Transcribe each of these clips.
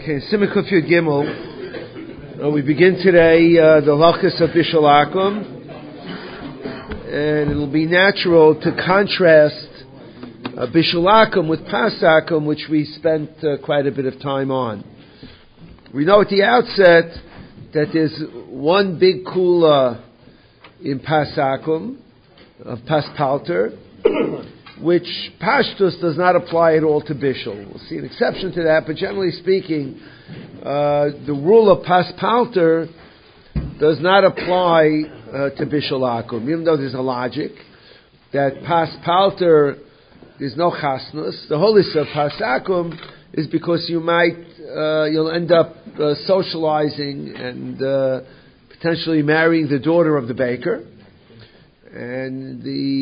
Okay, Simcha Kufyud Gimel. We begin today the halachas of Bishul Akum, and it'll be natural to contrast Bishul Akum with Pas Akum, which we spent quite a bit of time on. We know at the outset that there's one big kula in Pas Akum, of Pas Palter, which Pashtus does not apply at all to Bishul. We'll see an exception to that, but generally speaking, the rule of Pas Palter does not apply to Bishul Akum, even though there's a logic that Pas Palter is no chasnus. The whole issue of Pas Akum is because you'll end up socializing and potentially marrying the daughter of the baker, and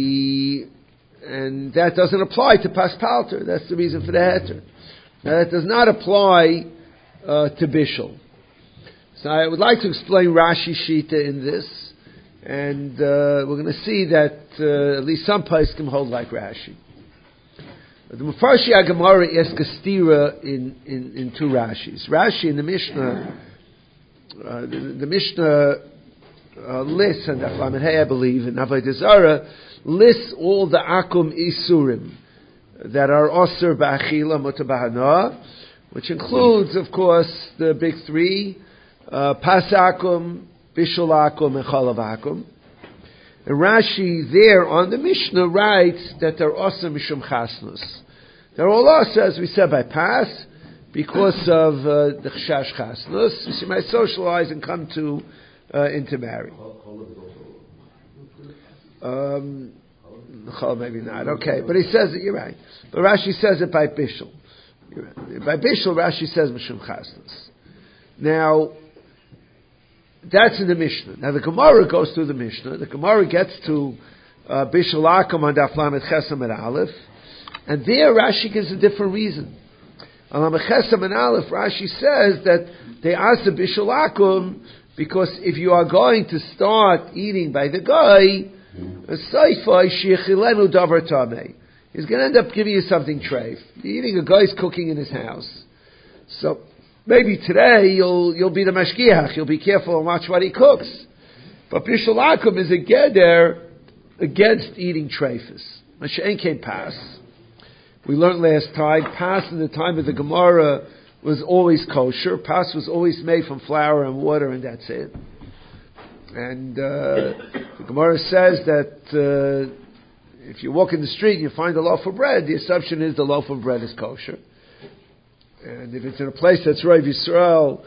that doesn't apply to Pas Palter. That's the reason for the heter. Now that does not apply to Bishul. So I would like to explain Rashi Shita in this, and we're going to see that at least some poskim hold like Rashi. The Mefarshi Gemara asks a stira in two Rashis. Rashi in the Mishnah, the Mishnah lists, and I believe, in Avodah Zarah, lists all the Akum Isurim that are Osir Ba'achila Mutabahana, which includes, of course, the big three, Pas Akum, Bishul Akum, and Chalav Akum. And Rashi there on the Mishnah writes that they're Osir Mishum Chasnus. They're all Osir, as we said, by Pas, because of the Chashash Chasnus. So you might socialize and come to intermarry. Maybe not. Okay, but he says it. You're right. But Rashi says it by Bishul. Right. By Bishul, Rashi says Mishum Chasnus. Now, that's in the Mishnah. Now the Gemara goes through the Mishnah. The Gemara gets to Bishul Akum on Daf Lamed Chesam and Aleph, and there Rashi gives a different reason. On Lamed Chesam and Aleph, Rashi says that they ask the Bishul Akum because if you are going to start eating by the guy, he's going to end up giving you something treif. You're eating a guy's cooking in his house. So maybe today you'll be the mashgiach. You'll be careful and watch what he cooks. But Bishul Akum is a geder against eating treifus. Mashen came Pas. We learned last time, Pas in the time of the Gemara was always kosher. Pas was always made from flour and water, and that's it. And the Gemara says that if you walk in the street and you find a loaf of bread, the assumption is the loaf of bread is kosher. And if it's in a place that's Rav Yisrael,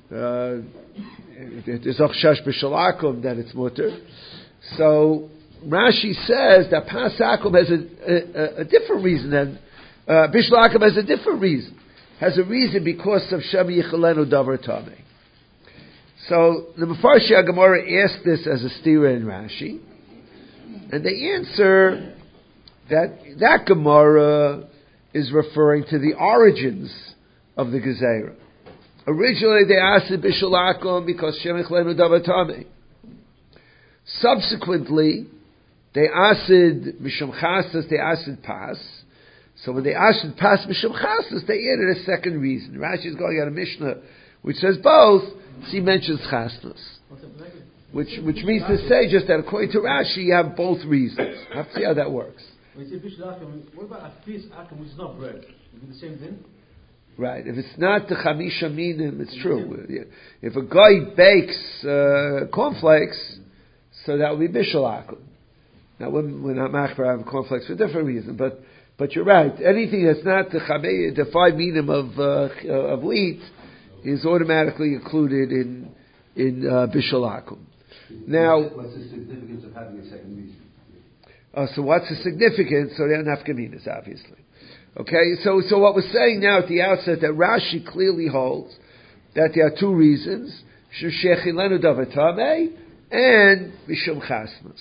if there's Ochshash B'Shul Akum, then it's mutter. So Rashi says that Pas Akum has a different reason than Bishul Akum has a different reason. Has a reason because of Shem Yichalenu Davar Tameh. So the Mefarshi Gemara asked this as a stira in Rashi, and they answer that Gemara is referring to the origins of the Gezerah. Originally they asked the Bishul Akum because Shem Yichalenu Davar Tameh. Subsequently, they asked Mishum Chasnas, they asked Pas. So when they asked Pas Mishum Chasnas, they added a second reason. Rashi is going out of Mishnah, which says both. He mentions Chasnas, which means to say just that according to Rashi, you have both reasons. I have to see how that works. When you say Bishul Akum, what about a piece Akum which is not bread? Is it the same thing? Right. If it's not the Chamisha Minim, it's true. If a guy bakes cornflakes, so that would be Bishul Akum. Now, we're not machbar have cornflakes for a different reason, but you're right. Anything that's not the 5 minim of wheat is automatically included in Bishul Akum. Now, what's the significance of having a second reason? So what's the significance? So they're nafkaminas, obviously. Okay, so what we're saying now at the outset that Rashi clearly holds that there are two reasons: Shechilenu Davar Tameh and Mishum Chasnas.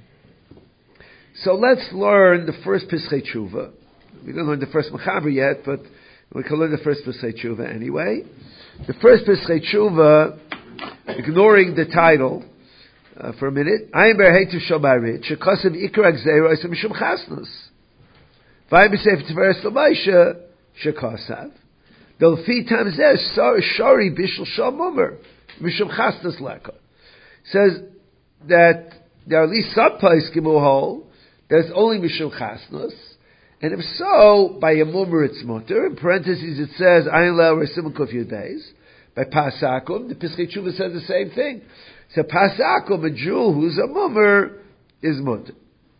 So let's learn the first Pesachei Tshuva. We didn't learn the first Mechaber yet, but we can learn the first Pesachei Tshuva anyway. The first Pesachei Tshuva, ignoring the title for a minute, Ayin Berhetu Shomarit, Shekasav Ikra Gzeira Isam Mishum Chasnas. Vayim B'Sefer Tiferes L'Moshe Shekasav. The fi tamzeh shari bishul shal mummer mishum chasnas leka. Says that there are at least some poskim who hold there's only mishum chasnas, and if so, by a mummer it's mutter. In parentheses it says ayin le'el resim kuf yud beis. By pasakum, the Pischei Tshuva says the same thing. So pasakum, a Jew who's a mummer is mutter.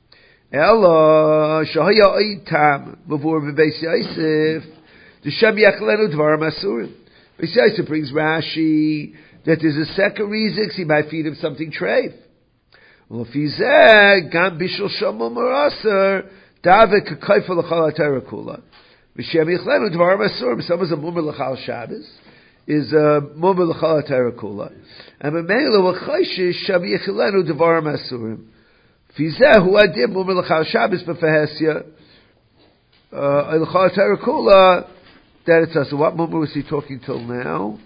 Ella shahaya oitam before bebeis Yosef. The Shem Yachlenu Dvarim Asurim. Beis Yosef brings Rashi that there's a second reason he might feed him something treif. L'fizeh gam bishul shamum aser davek k'kayfa l'chal ha'Torah kula. V'Shem Yachlenu Dvarim Asurim. Someone's a mummer l'chal Shabbos is a mummer l'chal ha'Torah kula. And b'meila v'chayshish Shem Yachlenu Dvarim Asurim. Fizeh hu adim mummer l'chal Shabbos b'fehesya l'chal ha'Torah kula. That it's us. So what mummer was he talking till now?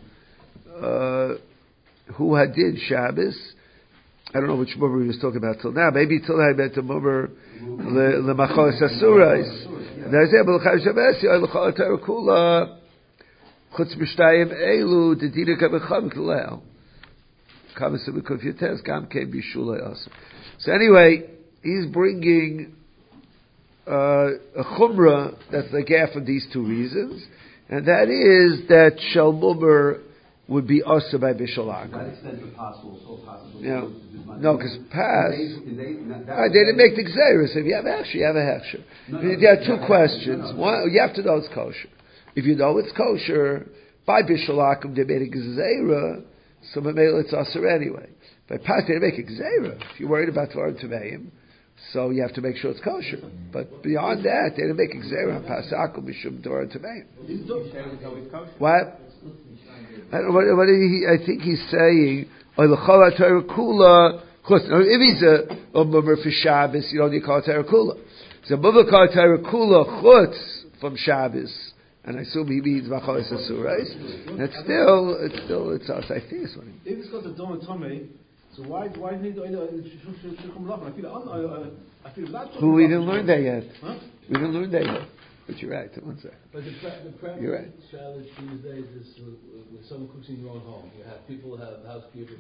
Who had did Shabbos? I don't know which mummer he was talking about till now. Maybe till I meant the mummer leMachos Asurais. There's able to Shabbos. L'chal Torah kula chutz b'shtayim elu dedina kabechavik leil. Kavasim b'kuf yates gam kein bishulei asa. So anyway, he's bringing a chumrah that's the gaf of these two reasons. And that is that shel mummer would be also by bishul akum. That extent of possible, so possible. Yeah. No, because pas. They didn't make the gzeirus. If you have a hechsher, you have a hechsher. There are two questions. One, you have to know it's kosher. If you know it's kosher, by bishul akum they made a gzeira, so memela it's aser anyway. By pas they didn't make a gzeira. If you're worried about dvarim tameim, so you have to make sure it's kosher. But beyond that, they didn't make gzeira on pasakum mishum dvarim tameim. What? I don't know, what I think he's saying, if he's a mummer for Shabbos, you don't need call Torah Kula. So mummer call Torah Kula chutz from Shabbos, and I assume he means Machalis Asurais. It's us. I think it's what he means. If it's got the Dom and Tomei, so why need I feel that. We didn't learn that yet. Huh? We didn't learn that yet. But you're right. One second. But the practice You're right. challenge these days is when someone cooks in your own home. You have people have housekeepers.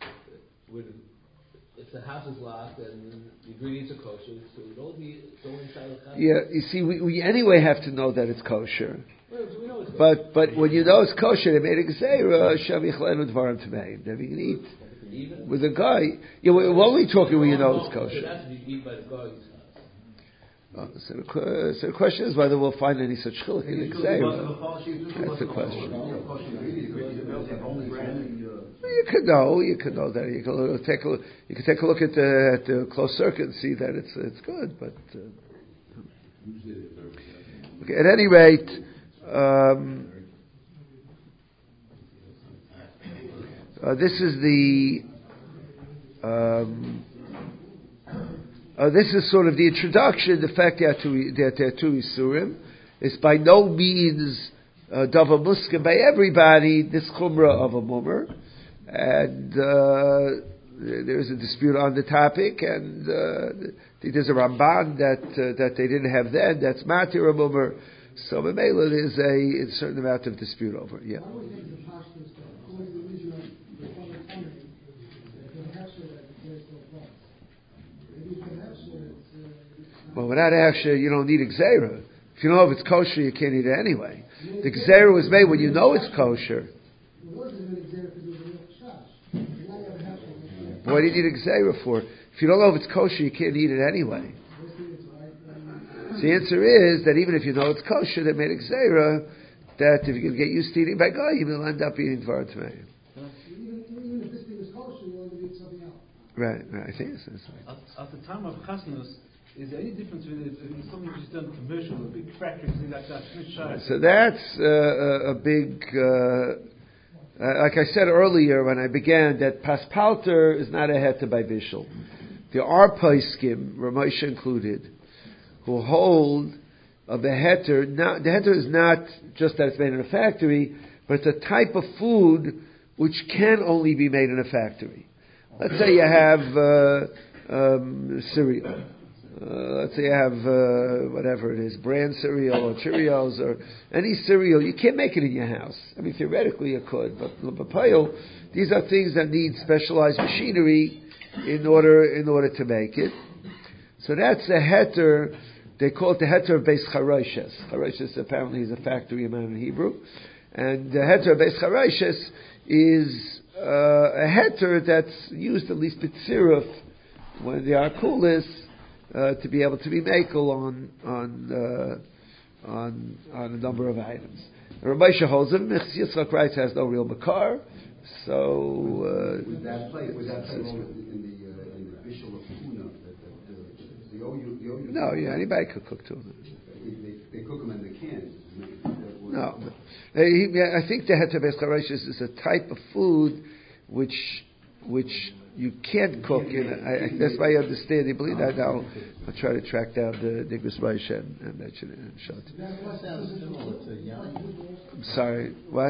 If the house is locked and the ingredients are kosher, so you don't need inside the house. Yeah, you see, we anyway have to know that it's kosher. Well, so we know it's kosher. But when you know it's kosher, they made a gzeira, shav yichlenu dvarim tameim. Then you can eat with a guy. Yeah, we're only talking when you know it's kosher. It has to be eaten by the guy's house. So the question is whether we'll find any such chiluk in the gzeira. That's the question. You could know that. You can take a look at the closed circuit and see that it's good. But okay, at any rate, this is the. This is sort of the introduction. The fact that there are two isurim is by no means davar muskim by everybody. This chumrah of a mummer, and there is a dispute on the topic. And there's a Ramban that they didn't have then. That's matir a mummer. So memela there's a certain amount of dispute over it. Yeah. Well, without hechsher, you don't need a gzeira. If you know if it's kosher, you can't eat it anyway. The gzeira was made when you know it's kosher. What do you need a gzeira for? If you don't know if it's kosher, you can't eat it anyway. So the answer is that even if you know it's kosher, they made a gzeira that if you can get used to eating by guy, you will end up eating dvar tameim. Even if this thing is kosher, you want to eat something else. Right. I think it's At the time of chasnas, is there any difference between something which is done commercial, a big factory, something like that? So that's a big. Like I said earlier when I began, that paspalter is not a heter by bishul. There are paiskim, Ramosha included, who hold of the heter. The heter is not just that it's made in a factory, but it's a type of food which can only be made in a factory. Let's say you have cereal. let's say you have whatever it is, bran cereal or Cheerios or any cereal, you can't make it in your house. I mean, theoretically you could, but these are things that need specialized machinery in order to make it. So that's a heter. They call it the heter of Beis Charoshes. Charoshes apparently is a factory amount in Hebrew, and the heter of Beis Charoshes is a heter that's used at least b'tziruf when they are coolest. To be able to be makel on a number of items. Rabbi Moshe holds him. Yitzchak writes has no real makar, so. Would that play role in the bishul of tuna? No, yeah, anybody could cook tuna. They cook them in the cans. No, I think the heter Beis Charoshes is a type of food which you can't cook in. That's my understanding. Believe that now. I'll try to track down the Digros Moshe and mention it and show it. That sounds similar to yain. I'm sorry. What?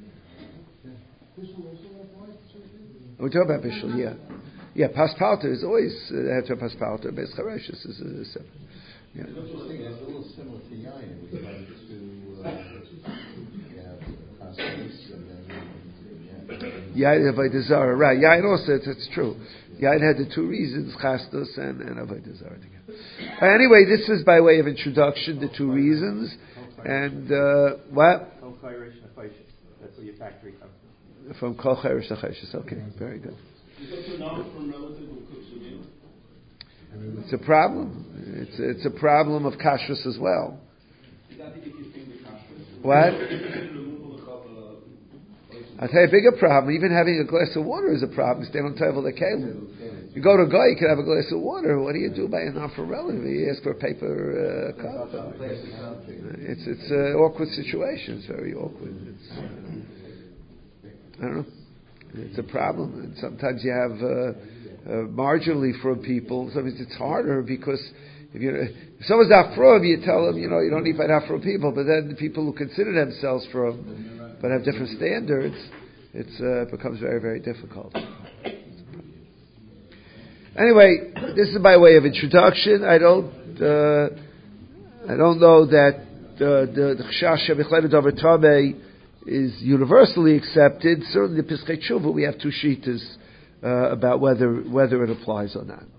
We're talking about bishul. Yeah. Paspalter is always heter paspalter. Beis Charoshes is separate. Yeah. It's a little similar to yain. We like to have pastos and then. Yain Avodah Zarah, right? Yain also, it's true. Yain had the two reasons, Chastos and Avodah Zarah together. Anyway, this is by way of introduction, the two reasons, and what? That's where your factory comes from. Kol Chayrish Nacheshes. Okay, very good. It's a problem. It's a problem of kashrus as well. What? I'll tell you a bigger problem. Even having a glass of water is a problem. Stand on table the kelim. You go to a guy, you can have a glass of water. What do you do by an offer relative? You ask for a paper cup. It's an awkward situation. It's very awkward. I don't know. It's a problem. And sometimes you have marginally from people. Sometimes it's harder because if someone's not from, you tell them, you don't need to not from people. But then the people who consider themselves from but have different standards, it becomes very, very difficult. Anyway, this is by way of introduction. I don't know that the Chashash B'Chlei Davar Tamei is universally accepted. Certainly, the Piskei Tshuva we have two shitas about whether it applies or not.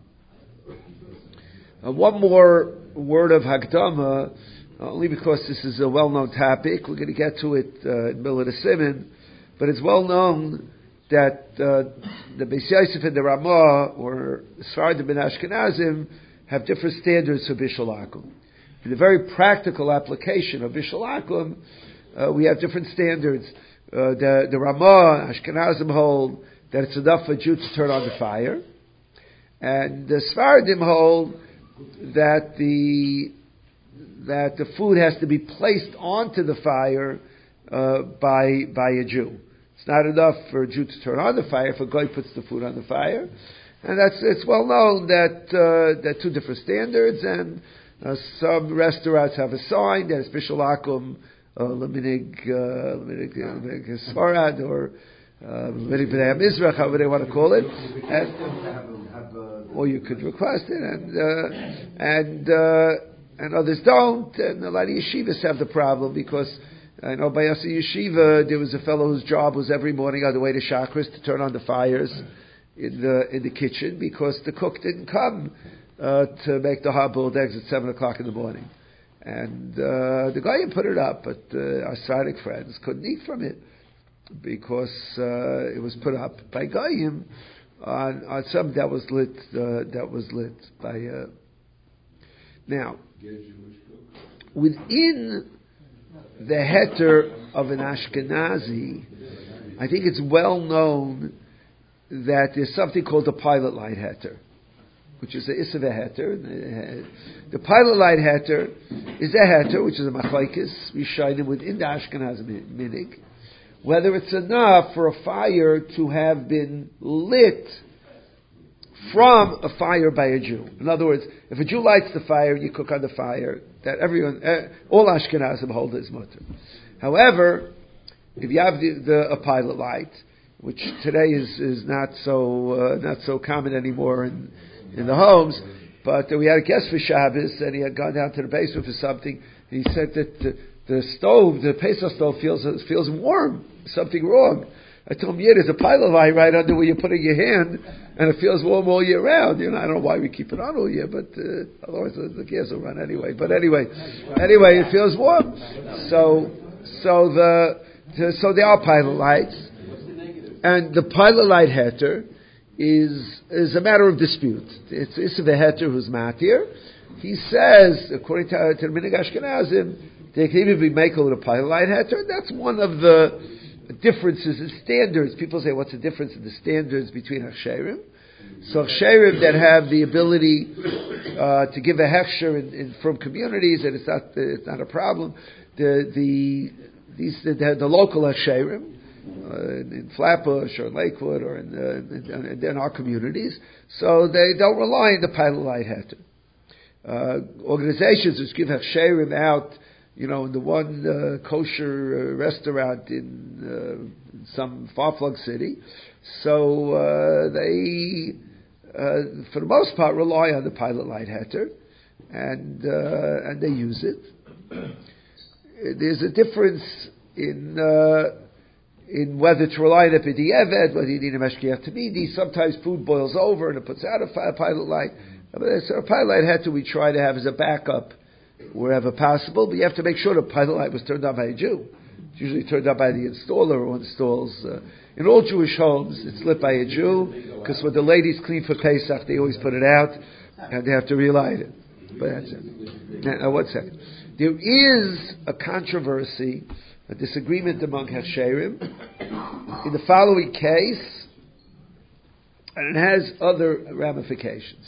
One more word of Hakdama. Only because this is a well-known topic. We're going to get to it in Milah Simon, but it's well known that the Beis Yosef and the Ramah, or Sfardim and Ashkenazim, have different standards for Bishul Akum. In the very practical application of Bishul Akum, we have different standards. The Ramah, Ashkenazim hold that it's enough for a Jew to turn on the fire, and the Sfardim hold that the food has to be placed onto the fire by a Jew. It's not enough for a Jew to turn on the fire if a guy puts the food on the fire, and it's well known that there are two different standards, and some restaurants have a sign that it's Bishul Akum L'minig Sfarad or L'minig B'nai Mizrach, however they want to call it, or you could request it, and others don't, and a lot of yeshivas have the problem because I know by Yossi Yeshiva there was a fellow whose job was every morning on the way to Shachris to turn on the fires in the kitchen because the cook didn't come to make the hard-boiled eggs at 7:00 in the morning, and the guy put it up, but our Sadiq friends couldn't eat from it because it was put up by Goyim on something that was lit by. Now, within the heter of an Ashkenazi, I think it's well known that there's something called the pilot light heter, which is the Isava heter. The pilot light heter is a heter, which is a machlokes Rishonim within the Ashkenazi minig, whether it's enough for a fire to have been lit from a fire by a Jew. In other words, if a Jew lights the fire, you cook on the fire. That everyone, all Ashkenazim hold is mutter. However, if you have a pilot light, which today is not so common anymore in the homes, But we had a guest for Shabbos, and he had gone down to the basement for something. He said that the stove, the Pesach stove, feels warm. Something wrong. I told him, yeah, there's a pilot light right under where you're putting your hand, and it feels warm all year round. I don't know why we keep it on all year, but otherwise the gas will run anyway. But anyway, it feels warm. So there are pilot lights, and the pilot light heter is a matter of dispute. It's Issav heter who's matir. He says, according to the Minhag Ashkenazim, they can even be makel with a pilot light heter. That's one of the differences in standards. People say, what's the difference in the standards between Hechsherim? So Hechsherim that have the ability to give a hechsher from communities, and it's not a problem. The local Hechsherim in Flatbush or in Lakewood or in our communities, so they don't rely on the pilot light heter. Organizations which give Hechsherim out, in the one kosher restaurant in some far-flung city. So they, for the most part, rely on the pilot light heter, and they use it. There's a difference in whether to rely on it b'di'evet, whether you need a meshkiach tamidi. Sometimes food boils over and it puts out a pilot light. So a pilot light heter we try to have as a backup wherever possible, but you have to make sure the pilot light was turned on by a Jew. It's usually turned on by the installer who installs. In all Jewish homes, it's lit by a Jew, because when the ladies clean for Pesach, they always put it out, and they have to relight it. But that's it. Now, 1 second. There is a controversy, a disagreement among Hechsherim, in the following case, and it has other ramifications.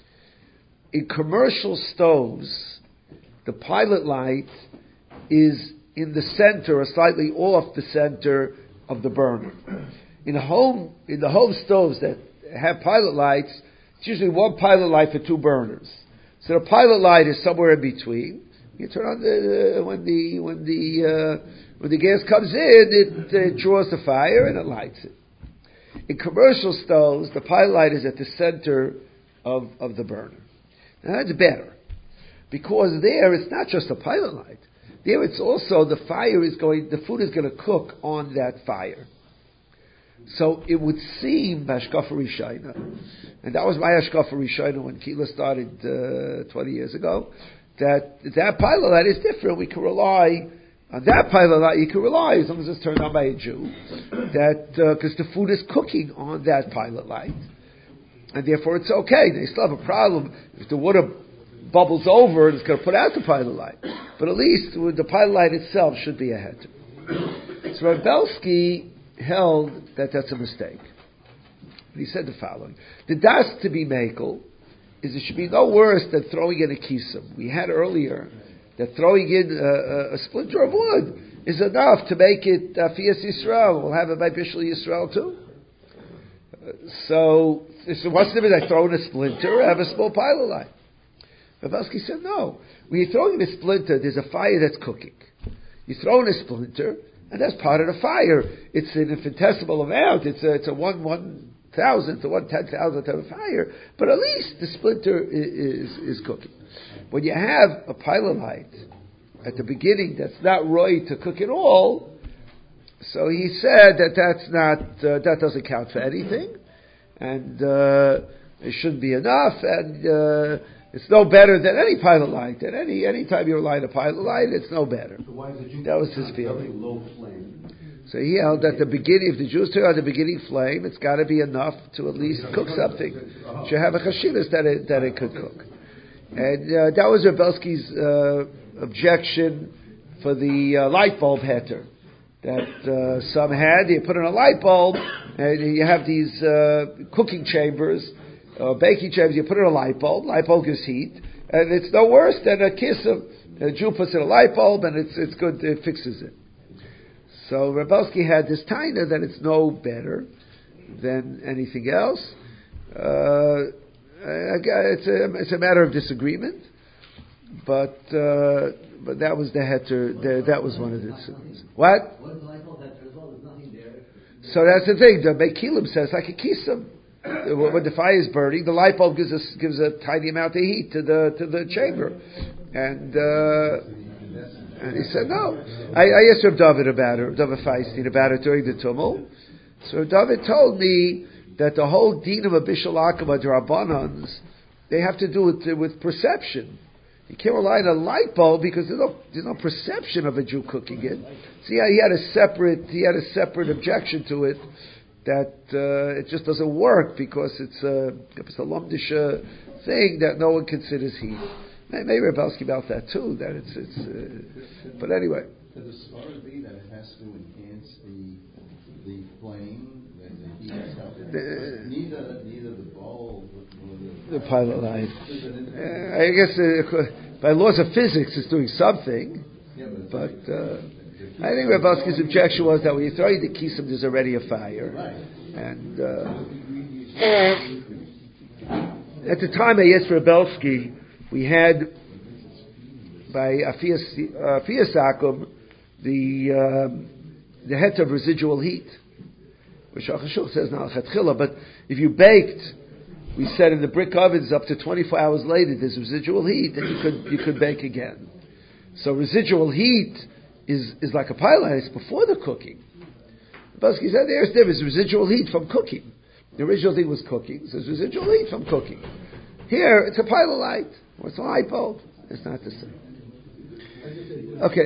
In commercial stoves, the pilot light is in the center or slightly off the center of the burner. In the home stoves that have pilot lights, it's usually one pilot light for two burners. So the pilot light is somewhere in between. You turn on when the gas comes in, it draws the fire and it lights it. In commercial stoves, the pilot light is at the center of the burner. Now that's better, because there it's not just a pilot light. There it's also the food is going to cook on that fire. So it would seem, Hashkafa Rishayna, and that was my Hashkafa Rishayna when Kila started 20 years ago, that pilot light is different. We can rely on that pilot light. You can rely, as long as it's turned on by a Jew, that because the food is cooking on that pilot light, and therefore it's okay. They still have a problem if the water bubbles over and it's going to put out the pilot light. But at least the pilot light itself should be a heter. So Rav Belsky held that that's a mistake. And he said the following: the das to be makel is it should be no worse than throwing in a kisam. We had earlier that throwing in a splinter of wood is enough to make it Fias Yisrael. We'll have it by Bishul Yisrael too. So what's the difference? I throw in a splinter or have a small pilot light? Rav Belsky said no. When you're throwing in a splinter, there's a fire that's cooking. You throw in a splinter, and that's part of the fire. It's an infinitesimal amount. It's a 1/1000th to 1/10,000th of a fire, but at least the splinter is cooking. When you have a pilot light at the beginning that's not right to cook at all, so he said that doesn't count for anything, and it shouldn't be enough, and it's no better than any pilot light. At any time you light a pilot light, it's no better. So why is the Jew that was his feeling. low flame? So he held that the beginning, if the Jews turn on the beginning flame, it's got to be enough to at least cook something. Should have a chashivas that it could cook. And that was Rav Belsky's objection for the light bulb heter that some had. You put in a light bulb, and you have these cooking chambers, baking chambers. You put in a light bulb gives heat, and it's no worse than a kiss of a Jew puts in a light bulb, and it's good. It fixes it. So Rav Belsky had this taina that it's no better than anything else. It's a matter of disagreement, but that was the heter. That was one of the disagreements. What? So that's the thing. The Mekilim says like a kisam. when the fire is burning, the light bulb gives a tiny amount of heat to the chamber, and he said no. I asked Rav David about it, Rav David Feinstein about it during the tumult. So Rav David told me that the whole din of a bishul akava d'Rabbanans, they have to do it with perception. You can't rely on a light bulb because there's no perception of a Jew cooking it. So he had a separate objection to it, that it just doesn't work because it's a lumdish thing that no one considers heat. Maybe Rebelsky about that too. That it's but anyway. Does the svara be that it has to enhance the flame, the heat itself? Neither the bulb nor the pilot light. I guess by laws of physics, it's doing something. Yeah, but I think Rebelsky's objection was that when you throw the kisim, there's already a fire. right. And at the time I asked Rebelsky, we had by Afiyas Akum the het of residual heat, which Achashuk says now chetchila. But if you baked, we said in the brick ovens up to 24 hours later, there's residual heat, and you could bake again. So residual heat is like a pilot. It's before the cooking. Rebelsky said there is residual heat from cooking. The original thing was cooking, so there's residual heat from cooking. Here, it's a pilot light, or it's a light bulb. It's not the same. Okay.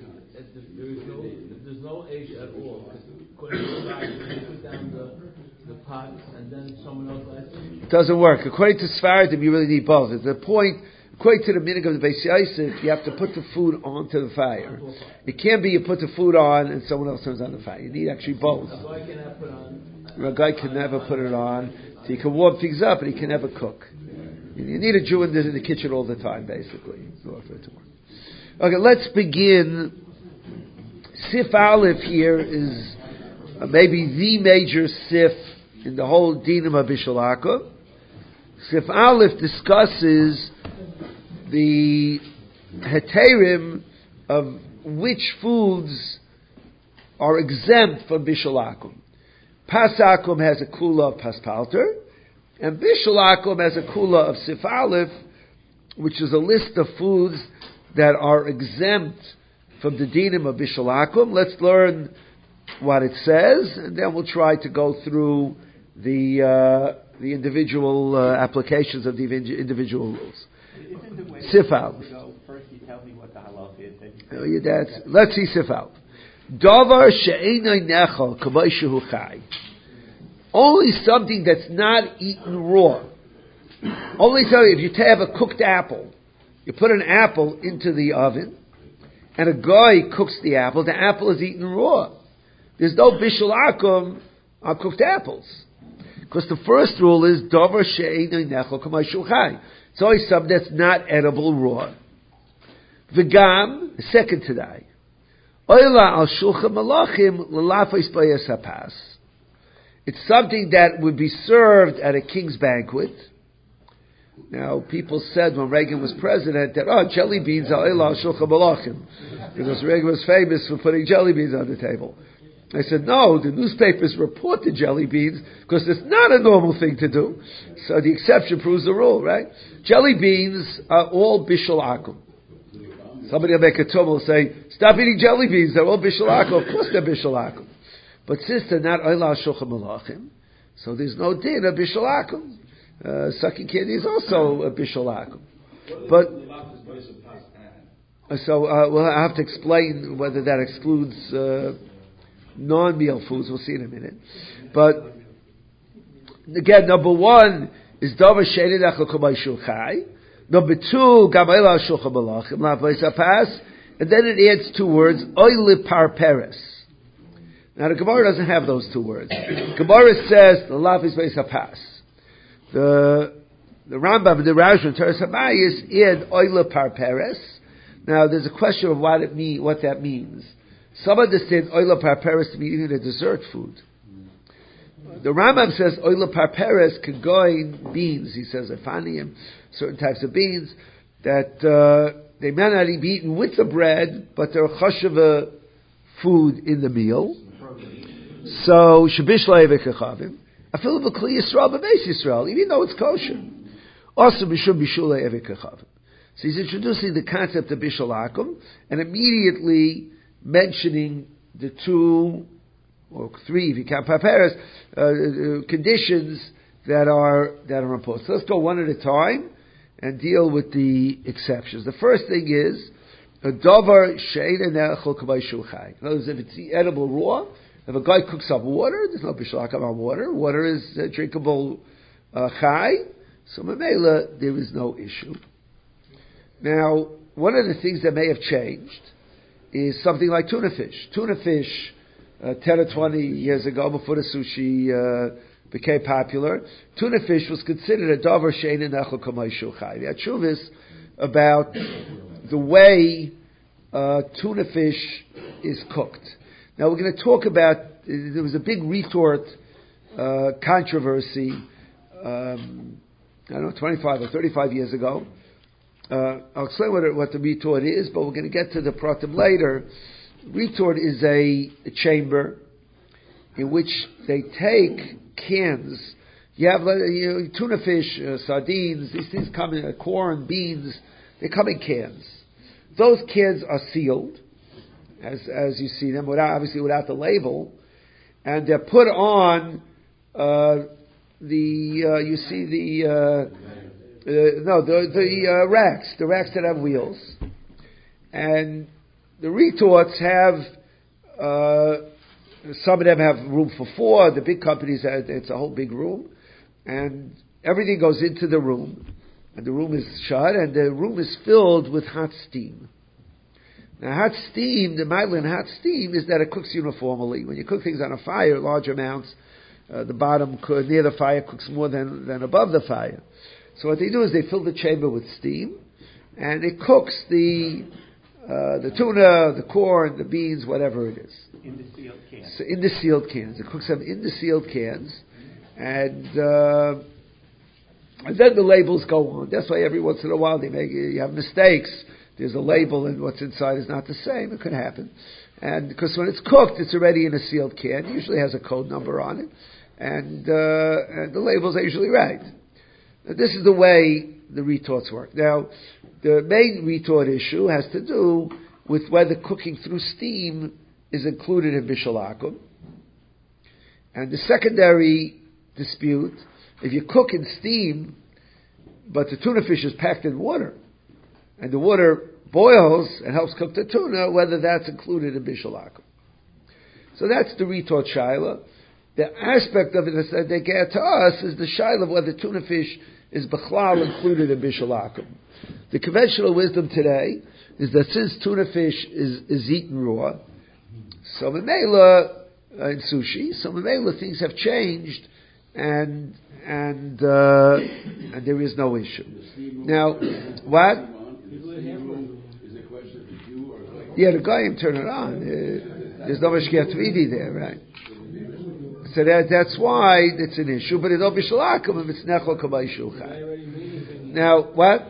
There's no age at all. According to the Bible, you put down the pot and then someone else lights it. It doesn't work. According to Sfaradim, you really need both. At the point, according to the minhag of the Beis Yosef, you have to put the food onto the fire. It can't be you put the food on and someone else turns on the fire. You need actually both. A guy cannot put on. A guy can never put it on. So he can warm things up, but he can never cook. You need a Jew in the kitchen all the time, basically, in order for it to work. Okay, let's begin. Sif Aleph here is maybe the major sif in the whole Dinam of Bishul Akava. Sif Aleph discusses the heterim of which foods are exempt from Bishul Akava. Pas Akum has a kula of Paspalter, and Bishul Akava has a kula of Sif Aleph, which is a list of foods that are exempt from the dinim of Bishul Akava. Let's learn what it says, and then we'll try to go through the individual applications of the individual rules. Isn't the way Sif Aleph. to go, first you tell me what the halach is, then you Let's see Sif Aleph. Davar she'enai nechal k'may shehu chai. Only something that's not eaten raw. Only something, if you have a cooked apple, you put an apple into the oven, and a guy cooks the apple is eaten raw. There's no bishul akum on cooked apples. Because the first rule is, davar she'enai nechal k'may shehu chai. It's always something that's not edible raw. V'gam, the second today. Oila al shulchan malachim l'lafos bayas hapas. It's something that would be served at a king's banquet. Now, people said when Reagan was president that, jelly beans are oila al shulchan malachim. Because Reagan was famous for putting jelly beans on the table. I said, no, the newspapers report the jelly beans because it's not a normal thing to do. So the exception proves the rule, right? Jelly beans are all bishul akum. Somebody will make a tumult and say, stop eating jelly beans, they're all bishul akum. Of course they're bishul akum. But since they're not oila shulchan malachim, so there's no din of bishul akum. Sucking candy is also a bishul akum. But, so we'll have to explain whether that excludes non-meal foods. We'll see in a minute. But, again, number one is davar she'enai nechal k'may shehu chai. Number two, gamayla shulchan malachim la'avos hapas, and then it adds two words, oile parperes. Now the Gemara doesn't have those two words. Gemara says la'avos hapas. The Rambam, the Rashba, Teres Habayis add oile parperes. Now there's a question of what that means. Some understand oile parperes to be eating a dessert food. The Rambam says oile parperes could go in beans. He says afaniim, certain types of beans that they may not be eaten with the bread, but they're chashuva food in the meal. So shabish la'evek echavim, Afil b'Kli Yisrael b'Beis Yisrael, even though it's kosher. Also, Mishum Bishulei Eved Kechavim. So he's introducing the concept of Bishul Akum and immediately mentioning the 2 or 3, if you count Paperas, conditions that are imposed. So let's go one at a time and deal with the exceptions. The first thing is a davar shein enechol k'may shulchai. In other words, if it's edible raw, if a guy cooks up water, there's no bishul akum on water. Water is drinkable chai, so memela there is no issue. Now, one of the things that may have changed is something like tuna fish. Tuna fish, 10 or 20 years ago, before the sushi became popular, tuna fish was considered a davar shein enechol k'may shulchai. The tshuva is about the way tuna fish is cooked. Now we're going to talk about, there was a big retort controversy, 25 or 35 years ago. I'll explain what the retort is, but we're going to get to the pratim later. Retort is a chamber in which they take cans. You have tuna fish, sardines, these things come in corn, beans, they come in cans. Those cans are sealed, as you see them, obviously without the label, and they're put on the racks that have wheels, and the retorts have some of them have room for 4. The big companies it's a whole big room, and everything goes into the room. And the room is shut, and the room is filled with hot steam. Now, hot steam, the ma'ila in hot steam is that it cooks uniformly. When you cook things on a fire, large amounts, the bottom near the fire cooks more than above the fire. So what they do is they fill the chamber with steam, and it cooks the tuna, the corn, the beans, whatever it is. In the sealed cans. So in the sealed cans. It cooks them in the sealed cans, and then the labels go on. That's why every once in a while you have mistakes. There's a label and what's inside is not the same. It could happen. And because when it's cooked, it's already in a sealed can. It usually has a code number on it. And the labels are usually right. Now, this is the way the retorts work. Now, the main retort issue has to do with whether cooking through steam is included in Bishul Akum. And the secondary dispute, if you cook in steam, but the tuna fish is packed in water, and the water boils and helps cook the tuna, whether that's included in Bishul Akum. So that's the retort shaila. The aspect of it that they get to us is the shaila of whether tuna fish is b'chlal included in Bishul Akum. The conventional wisdom today is that since tuna fish is eaten raw, so memela in sushi, so memela things have changed, and there is no issue. Now, what? Yeah, the guy turn it on. There's no mashkiach tvidi there, right? So that's why it's an issue. But it's no bishul akum if it's nechol k'may shulchan. Now, what?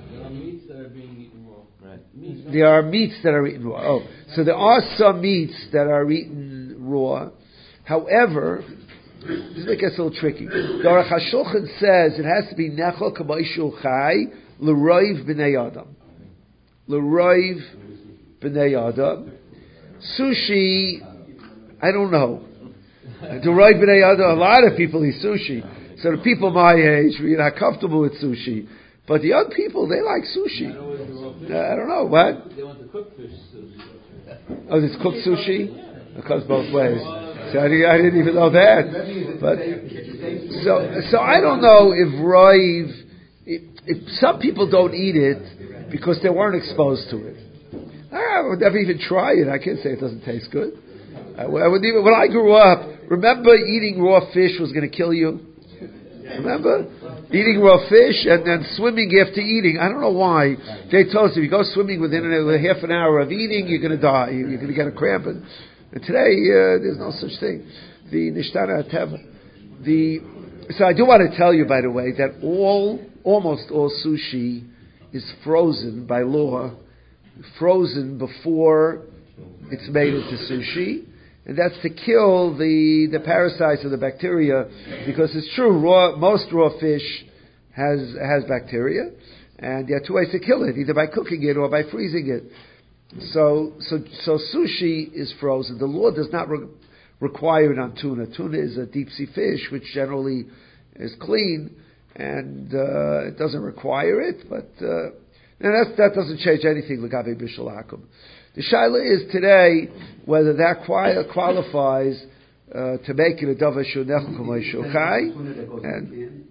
There are meats that are eaten raw. Oh, so there are some meats that are eaten raw. However, this makes it a little tricky. The Aruch HaShulchan says it has to be nechol k'may shulchan l'roiv b'nei adam. L'roiv b'nei adam. Sushi, I don't know. To right b'nei adam, a lot of people eat sushi. So the people my age, we're not comfortable with sushi. But the young people, they like sushi. I don't know, what? They want to cook fish sushi. Oh, there's cooked sushi? It comes both ways. So I didn't even know that. But so I don't know if roiv, if some people don't eat it because they weren't exposed to it. I would never even try it. I can't say it doesn't taste good. I wouldn't even, when I grew up, remember eating raw fish was going to kill you? Remember? Eating raw fish and then swimming after eating. I don't know why. They told us if you go swimming within half an hour of eating, you're going to die. You're going to get a cramp. And today, there's no such thing. The Nishtana Teva. So I do want to tell you, by the way, that almost all sushi is frozen by law, frozen before it's made into sushi, and that's to kill the parasites or the bacteria, because it's true, most raw fish has bacteria, and there are two ways to kill it, either by cooking it or by freezing it. So sushi is frozen. The law does not require it on tuna. Tuna is a deep sea fish, which generally is clean, and it doesn't require it, but that doesn't change anything. L'gabe bishul akum. The shaila is today whether that qualifies to make it a davar shunech k'may shulchai, and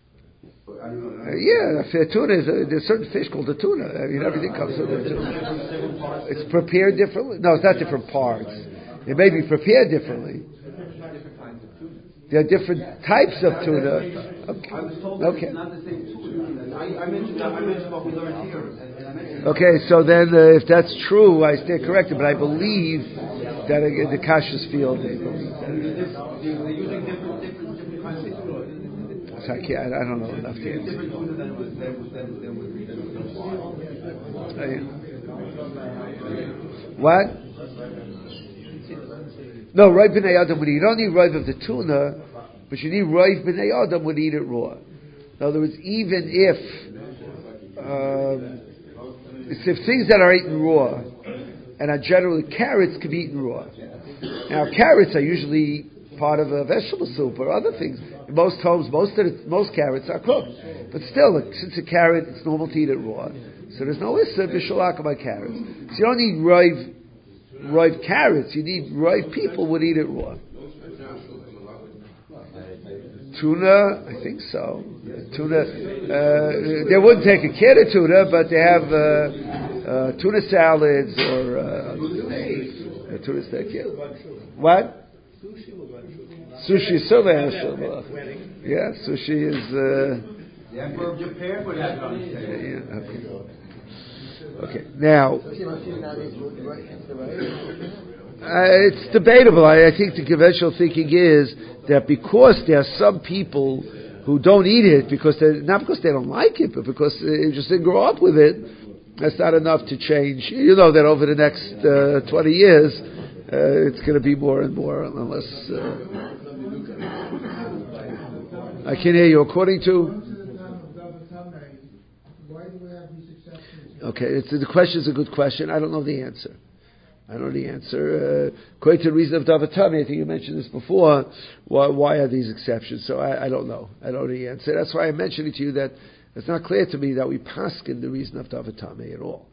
tuna there's certain fish called the tuna. I mean, everything comes with it. It's prepared differently. No, it's not different parts. It may be prepared differently. There are different types of tuna. Okay. I was told that it's not the same tuna. I mentioned what we learned here. Okay, so then if that's true, I stand corrected, but I believe that the Kashas field, they believe that. They're using different kinds of tuna. So I don't know enough to answer. Different tuna than was What? No, Roiv B'nai Adam would eat. You don't need Roiv of the tuna, but you need Roiv B'nai Adam would eat it raw. In other words, even if things that are eaten raw, and are generally carrots, can be eaten raw. Now, carrots are usually part of a vegetable soup or other things. In most homes, most carrots are cooked. But still, since a carrot, it's normal to eat it raw. So there's no issa b'shalaka by carrots. So you don't need rive carrots. You need rive people would eat it raw. Tuna, I think so. Tuna, they wouldn't take a kid of tuna, but they have tuna salads or tuna steak. Yeah. What? Sushi is so yeah, sushi is. The Emperor of Japan would have done it. Okay. Now, it's debatable. I think the conventional thinking is that because there are some people who don't eat it not because they don't like it, but because they just didn't grow up with it, that's not enough to change. You know that over the next 20 years, it's going to be more and more, unless. I can hear you. According to. Okay, the question is a good question. I don't know the answer. According to the reason of Davar Tamei, I think you mentioned this before. Why are these exceptions? So I don't know. I don't know the answer. That's why I mentioned it to you that it's not clear to me that we paskin the reason of Davar Tamei at all.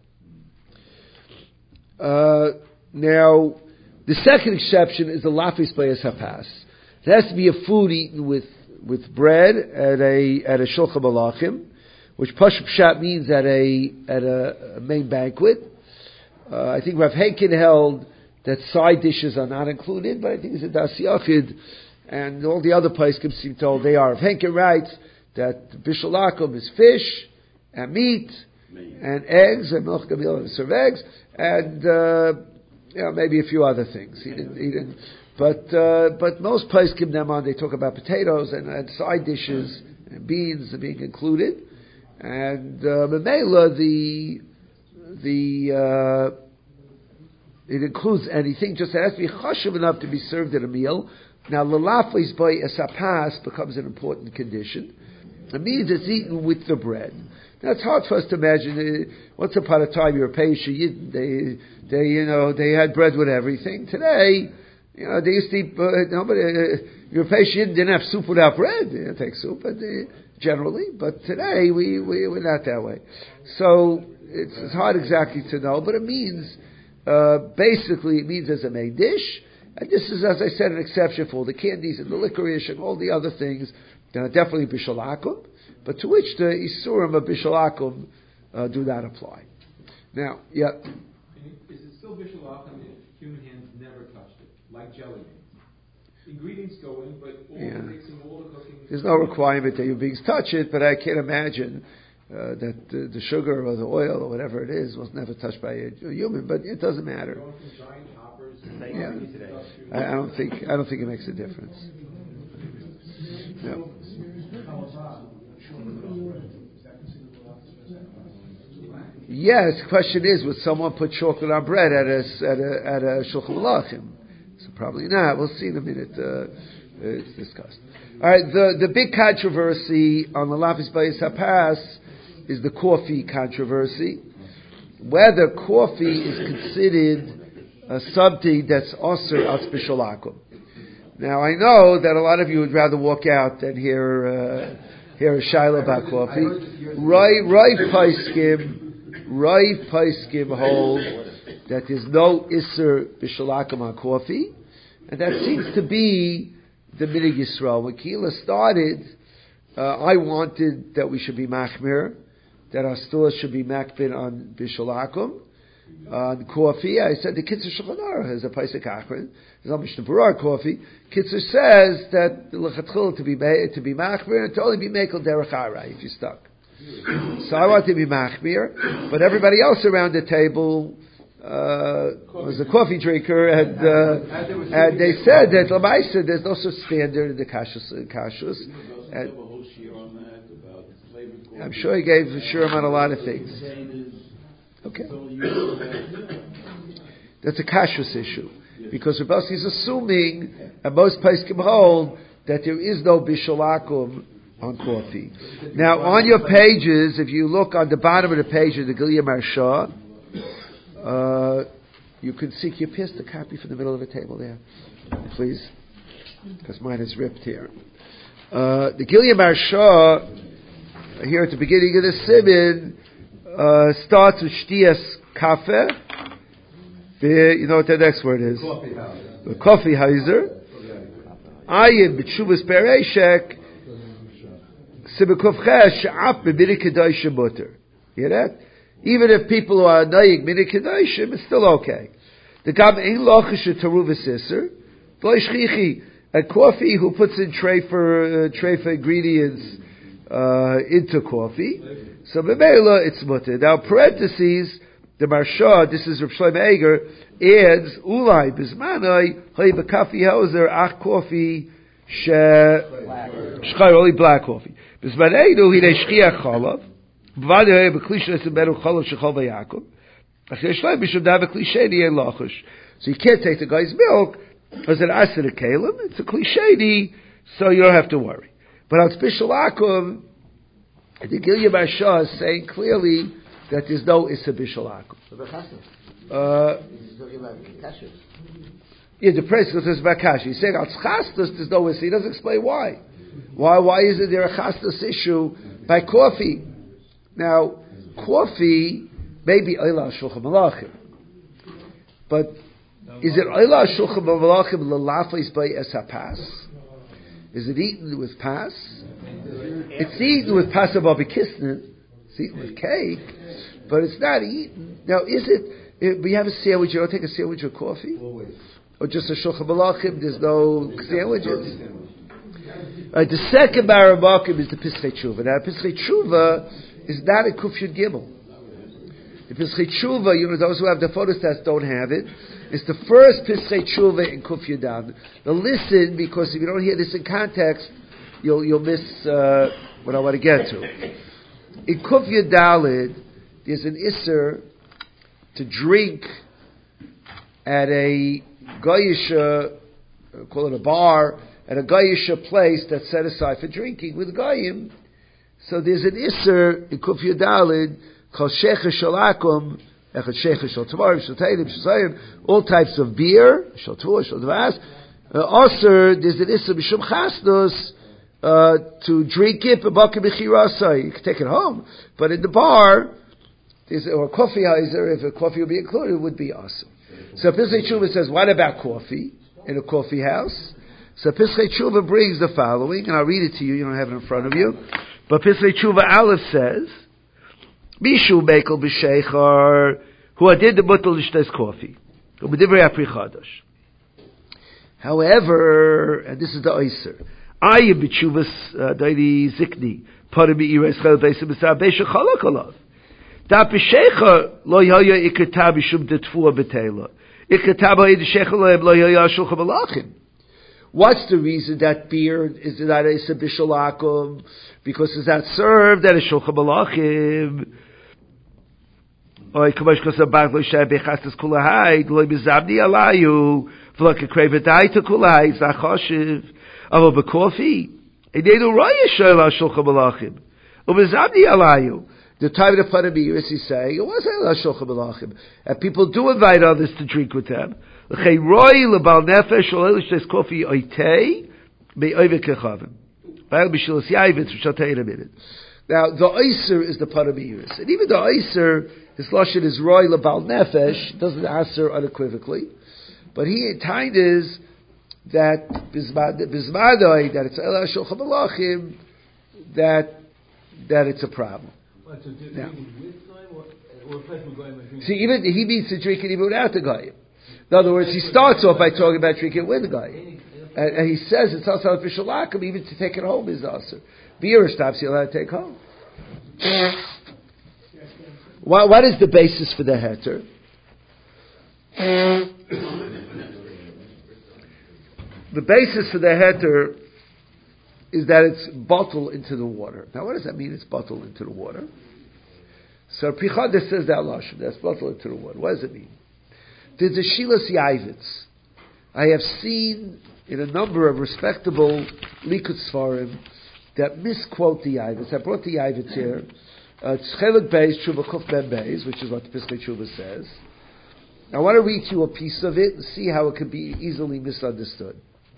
Now, the second exception is the lafis bayas hapas. It has to be a food eaten with bread at a shulchan malachim, which Pashut Pshat means at a main banquet. I think Rav Henkin held that side dishes are not included, but I think it's a Das Yachid, and all the other poskim seem told they are. Rav Henkin writes that bishul akum is fish and meat and eggs and milch gamil and serve eggs and maybe a few other things. He didn't. But most poskim them on, they talk about potatoes and side dishes and beans are being included. And Mamela, it includes anything, just it has to be chashuv enough to be served at a meal. Now, lalafis by esapas becomes an important condition. It means it's eaten with the bread. Now, it's hard for us to imagine. Once upon a time, European Yidden, they had bread with everything. Today, they used to eat. European Yidden didn't have soup without bread. They didn't take soup, but generally. But today, we're not that way. So it's hard exactly to know, but it means. Basically, it means as a main dish, and this is, as I said, an exception for all the candies and the licorice and all the other things. Definitely bishul akum, but to which the isurim of bishul akum do not apply. Now, yeah. Is it still bishul akum if human hands never touched it, like jelly beans? Ingredients go in, but all the mixing, all the cooking. There's no requirement that your beings touch it, but I can't imagine. That the sugar or the oil or whatever it is was never touched by a human, but it doesn't matter. I don't think it makes a difference. No. Yes, the question is, would someone put chocolate on bread at a shulchan malachim? So probably not. We'll see in a minute. It's discussed. All right, the big controversy on the Lafis Bayis HaPas is the coffee controversy. Whether coffee is considered something that's osir al special akum. Now I know that a lot of you would rather walk out than hear a shaila about coffee. Rav Paiskim hold that there's no iser b'shalakim on coffee, and that seems to be the Minig Yisrael. When Kila started, I wanted that we should be machmir, that our stores should be makbid on b'shalakim, on coffee. I said the Kitzur Shulchan Aruch has a Paisik Achron. There's not Mishnah Berurah coffee. Kitzur says that the lechatchil to be machmir and to only be mekel derech arai if you're stuck. So I want to be machmir, but everybody else around the table was a coffee drinker, and they said that Lamaisa there's no such standard in the kashus. I'm sure he gave Shurim on a lot of things. Okay, that's a kashrus issue because Rebelski is assuming, and most Paiskim hold that there is no bishalakum on coffee. Now, on your pages, if you look on the bottom of the page of the Gilia Marsha, you can see. Can you pass the copy from the middle of the table there, please? Because mine is ripped here. The Gilia Marsha, here at the beginning of the Siman, starts with Shtiyas Kafe. You know what the next word is? The Coffee Heiser. Ayin B'Tshuvas Pereshek. Sibekov She'ap B'Minik Kedoshim Mutter. You hear that? Even if people who are Nayig Minik Kedoshim, it's still okay. The Gam Ein Lochish Teruva Sisser. V'lo Shchichi. A coffee who puts in tray for ingredients into coffee. So B'Meila it's Mutter. Now parentheses, the Marsha, this is Reb Shlomo Eiger, adds Ulai Bizmanai Hay B'Kafi Hauser Ach Coffee Shchai only black coffee. Bizmaneidu Hine Shchiach Chalav B'Vadei B'Klisha Seberu Chalav Shechol V'Yakum Achei Shloim B'Shem Da B'Klisheni Ein Lachush. So you can't take the guy's milk as an asid of kalim. It's a klisheni, so you don't have to worry. But on Special Akum, the Gilia Marsha is saying clearly that there's no Issa Bishal Akum. Yeah, the price goes to Bakash. He's saying, Al-Chastas, there's no Issa. He doesn't explain why. Why isn't there a Chastas issue by coffee? Now, coffee may be Oila Shulchan Malachim. But is it Oila Shulchan Malachim L'Lafais by Esapas? Is it eaten with pas? It's eaten with pas of Abikisnin. It's eaten with cake, but it's not eaten. Now, is it? We have a sandwich. You don't take a sandwich with coffee, or just a shulchan malachim. There's no sandwiches. The second barabakim is the Pischei Tshuva. Now, Pischei Tshuva is not a Kufyud Gimel. The Pischei Tshuva, those who have the photostats don't have it. It's the first Pischei Tshuva in Kufyud Dam. Now listen, because if you don't hear this in context, you'll miss what I want to get to. In Kufyud Dalid, there's an Isser to drink at a Goyisha, call it a bar, at a Goyisha place that's set aside for drinking with Goyim. So there's an Isser in Kufyud Dalid called Sheikh Shalakum, all types of beer, also there's an Isser B'Shum Chasnos to drink it, you can take it home, but in the bar, or a coffee heiser, if a coffee would be included, it would be awesome. So Pischei Tshuva says, what about coffee in a coffee house? So Pischei Tshuva brings the following, and I'll read it to you, you don't have it in front of you, but Pischei Tshuva Aleph says, Mishu Bekel B'Sheichar, who did the Mutal L'Shtes coffee. However, and this is the Oyser, Ayah B'Tshuvas Dairi Zikni, Pari B'Ira Yisrael Beisa B'Sar Beisha Chalak Olav. Da B'Sheichar Lo Yaya Ikata B'Shum Detfua B'Teila. Ikata B'Ayid Sheichar Lo Yaya Shulchan Malachim. What's the reason that beer is not a B'Shul Akum? Because it's not served at a Shulchan Malachim. Oy kamash kosa bag lo shay bechastas kulahai lo bizabdi alayu v'lo kekrevetai to kulahai zachoshiv avo bekofi ededu roya shoyl al shulchan malachim ubizabdi alayu. The time of the Paramiris, he's saying, it wasn't al shulchan malachim, and people do invite others to drink with them. L'chei roy lebal nefesh ol elish kofi oitei be'oivek kechavim. Now, the Eiser is the Paramiris. And even the Eiser, his Lashon is Roy Lebal Nefesh, doesn't answer unequivocally. But he tied is that Bismadoi, that it's El Shulchan Malachim, that it's a problem. See, even he means to drink it even without the Goyim. In other words, he starts off by talking about drinking with the Goyim. And he says it's also official lakum, even to take it home is also. Beer stops you're allowed to take home. What is the basis for the heter? The basis for the heter is that it's bottled into the water. Now what does that mean, it's bottled into the water? So Pichades says that lashon, that's bottled into the water. What does it mean? There's a Shilas Yavitz. I have seen in a number of respectable Likud Sfarim that misquote the Yavitz. I brought the Yavitz here. It's Chelik Beis, Tshuva Kuf Ben Beis, which is what the Piskei Tshuva says. I want to read you a piece of it and see how it could be easily misunderstood.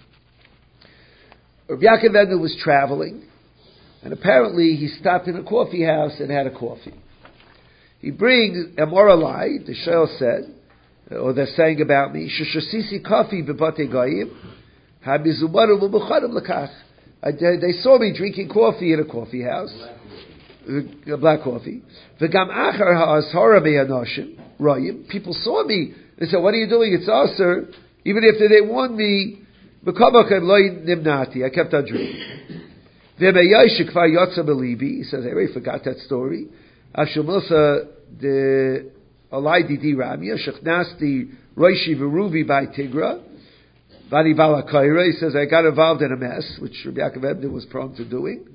Rabbi Yaakov Edner was traveling, and apparently he stopped in a coffee house and had a coffee. He brings a moralai, the Shel said, or they're saying about me, Shashasisi coffee b'batei goyim, habizumaru m'muchadim l'kach. They saw me drinking coffee in a coffee house, black coffee. V'gam achar ha'ashara me'anoshim, royim. People saw me. They said, "What are you doing? It's aser." Even if they warned me, b'kamakan loy nimnati. I kept on drinking. V'meyayish kvar yotza belibi. He says, I already forgot that story. Avshumilsa the Alai Didi Ramya, Shechnasti Roishi Veruvi by Tigra, Vani Balakaira. He says, I got involved in a mess, which Rabbi Yaakov Ebner was prone to doing.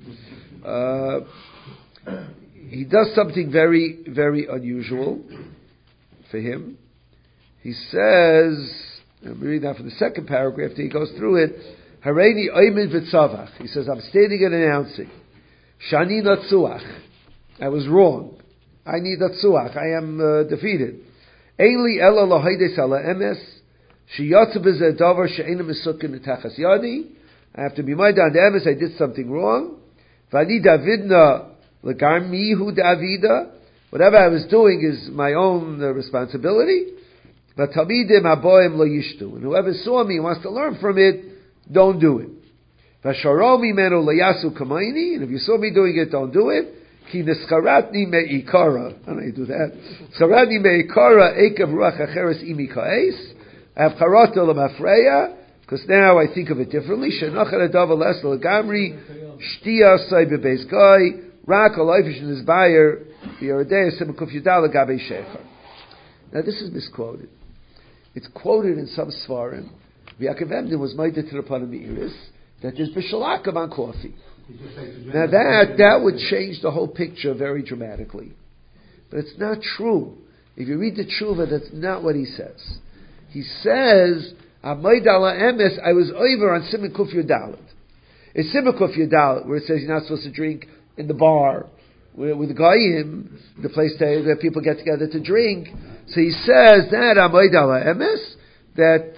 He does something very, very unusual for him. He says, I'm reading that from the second paragraph, he goes through it, Hareini Oymin V'tzavach. He says, I'm standing and announcing, Shani Natzuach. I was wrong. I need a tzuach. I am defeated. Einli ela lohaydes ala emes. Sheyatzu b'zeh davar she'ena mesukin netachas yadi. I have to be made on the emes. I did something wrong. V'ani davidna l'garmi hu davida. Whatever I was doing is my own responsibility. V'tamidim aboim lo yishtu. And whoever saw me and wants to learn from it, don't do it. V'sharomi menu layasu kamaini. And if you saw me doing it, don't do it. Ki nescharatni me'ikara. I don't know how you do that. Nescharatni me'ikara eikav ruach acheres imi ka'es. I have charata l'mafreya, because now I think of it differently. Shenachar adav alas l'gamri, shtia say bebeis gai, rak aloifish in his bayer, v'yaradei semekuf yudal l'gabei shecher. Now this is misquoted. It's quoted in some svarim. Yaakov Emden was made to the Paramiris that there's bishalakam on coffee. Now that would change the whole picture very dramatically. But it's not true. If you read the tshuva, that's not what he says. He says, Amoid ala emes, I was over on Siman Kuf Yudalit. It's Siman Kuf Yudalit, where it says you're not supposed to drink in the bar, with the Goyim, the place where people get together to drink. So he says that Amoid ala emes, that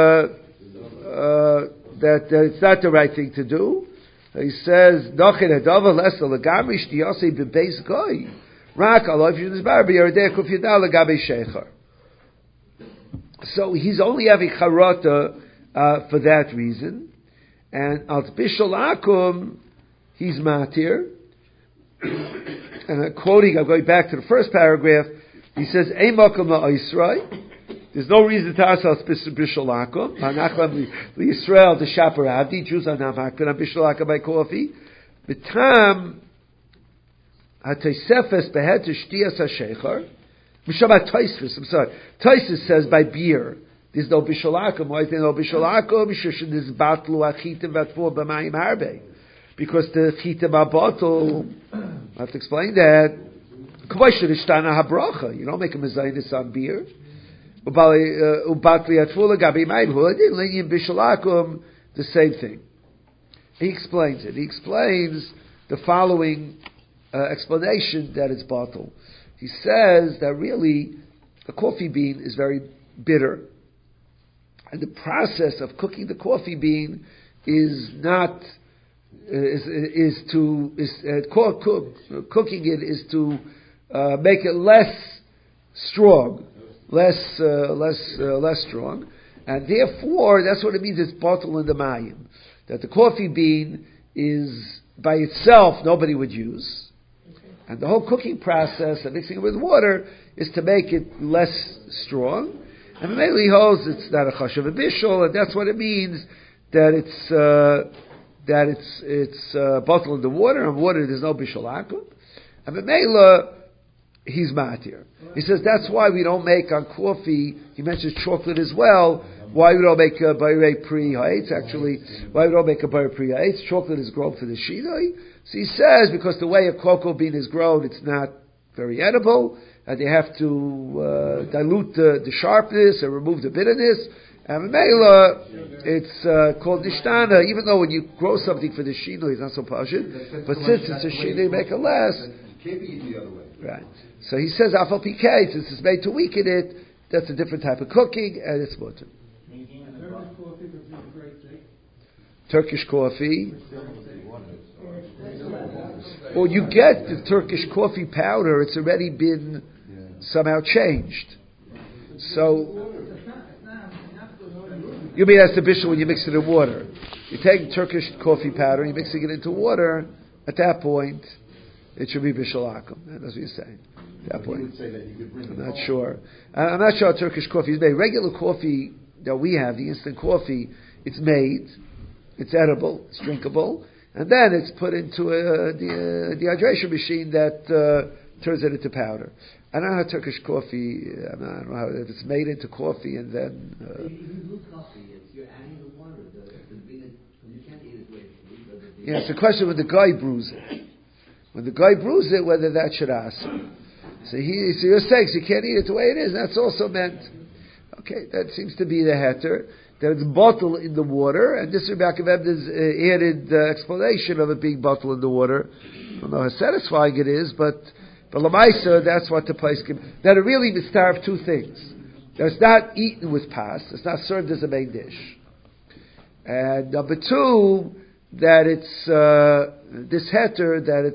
it's not the right thing to do. He says, "Nachin adava lesa legamri shtiyasei bebeis goy rak alof yudizbar b'yaradei kuf yudal legabe shecher." So he's only having charata for that reason, and al bishul akum he's matir. And I'm going back to the first paragraph. He says, "Ein makom la'isrei." There's no reason to ask us bishul akum. Hanachlam liYisrael the shaper abdi. Jews are not makbid on bishul akum by coffee. B'tam ha'toisefes behet to shtiyas ha'sheichar. Mishabat Toisfus. I'm sorry. Toisfus says by beer. There's no bishul akum. Why is there no bishul akum? Mishushin is batlu achitim vatfor b'mayim harbe. Because the chitim are bottle. I have to explain that. You don't make a mezainis on beer. The same thing. He explains it. He explains the following explanation that it's bottle. He says that really a coffee bean is very bitter, and the process of cooking the coffee bean is not cooking it is to make it less strong, less strong, and therefore that's what it means. It's bottle in the mayim, that the coffee bean is by itself nobody would use, and the whole cooking process of mixing it with water is to make it less strong. And the Mele holds it's not a chashav bishul, and that's what it means that it's bottle in the water, and water there's no bishul akum. And the Mele, he's matir. He says that's why we don't make on coffee. He mentions chocolate as well. Why we don't make a bayre pri ha'etz? Actually, why we don't make a bayre pri ha'etz? Chocolate is grown for the shinoi. So he says because the way a cocoa bean is grown, it's not very edible, and they have to dilute the sharpness and remove the bitterness. And Mela, it's called nishtana. Even though when you grow something for the shinoi, it's not so pashut, but since it's a shinoi, make it less. Can't be eaten the other way. Right. So he says afal pikei, since it's made to weaken it, that's a different type of cooking, and it's mutter. Turkish coffee. Well, you get the Turkish coffee powder, it's already been somehow changed. So, you mean that's the bishul when you mix it in water. You take Turkish coffee powder, you're mixing it into water, at that point, it should be bishul akum. That's what you're saying. At that point. I'm not sure. I'm not sure how Turkish coffee is made. Regular coffee that we have, the instant coffee, it's made, it's edible, it's drinkable, and then it's put into a dehydration machine that turns it into powder. I don't know how Turkish coffee, I don't know how if it's made into coffee and then... You're adding the water, you can't eat it with yeah, it's a question when the guy brews it. When the guy brews it, whether that should ask. So you're saying you can't eat it the way it is, that's also meant. Okay, that seems to be the heter. That it's bottled in the water, and this Rebbe Akiva added explanation of it being bottled in the water. I don't know how satisfying it is, but Lamaisa, that's what the place can. That it really mistarve two things. That it's not eaten with pas, it's not served as a main dish. And number two, that it's this heter, that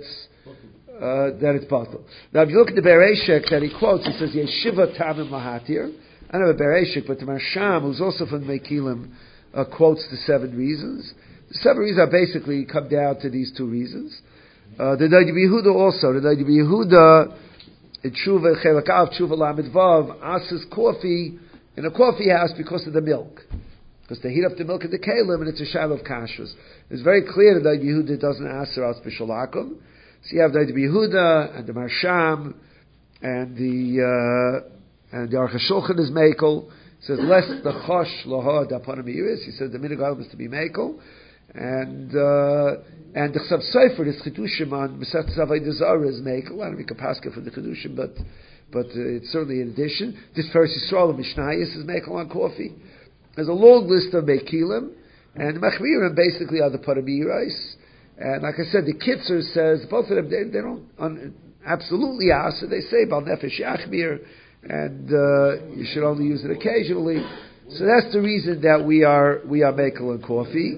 it's bottled. Now, if you look at the Bereshek that he quotes, he says Yeshiva Tamim Mahatir. I don't have a Bereshik, but the Marsham, who's also from Mekilim, quotes the 7 reasons. The 7 reasons are basically come down to these 2 reasons. The Daidi Yehuda also. The Daidi Yehuda, in Tshuva, Chelakav, Tshuva Lamed Vav, asks coffee in a coffee house because of the milk. Because they heat up the milk in the Kalim, and it's a shav of kashrus. It's very clear that Daidi Yehuda doesn't ask her out b'shalakum. So you have Daidi Yehuda, and the Marsham, and the Aruch HaShulchan is mekel. He says less the chosh laha dapanim iris. He says the minhag is to be mekel, and the Chsav Sofer is chidushim on Masechet Avodah Zarah is mekel. I don't make a paska for the chidushim, but it's certainly in addition. This first Yisrael of Mishnayos is mekel on coffee. There's a long list of mekilim, and the machmirim basically are the paramirais. And like I said, the Kitzer says both of them they don't absolutely ask. So they say bal nefesh yachmir. And you should only use it occasionally. So that's the reason that we are mekel on coffee.